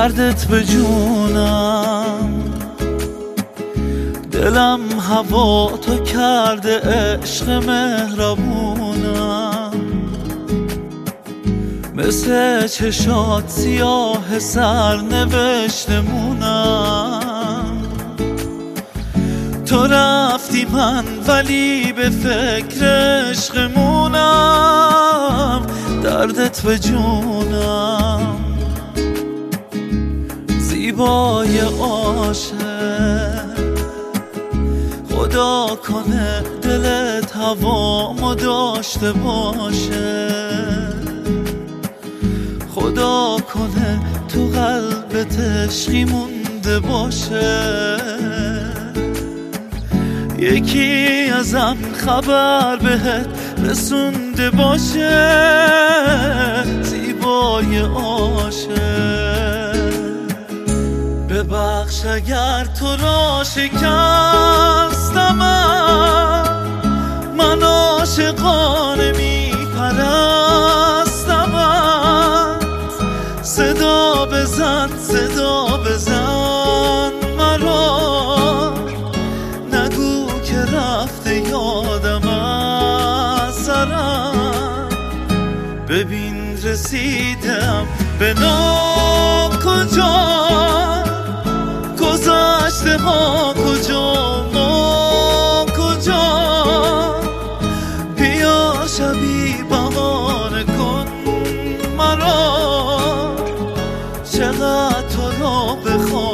دردت به جونم، دلم هوا تو کرده عشق مهربونم، مثل چشات سیاه سرنوشتمونم. تو رفتی من ولی به فکر عشقمونم، دردت به جونم. زیبای عاشق خدا کنه دلت هوامو داشته باشه، خدا کنه تو قلبت عشقی مونده باشه. یکی ازم خبر بهت رسونده باشه، زیبای عاشق. ببخش اگر تو را شکستم، من عاشقانه میپرستمت. صدا بزن صدا بزن مرا، نگو که رفته یادم از سرم. ببین رسیدم به ناکجا، گذشته ها کجا ما کجا. بیا شبی بهانه کن مرا، چقدر تو را بخوام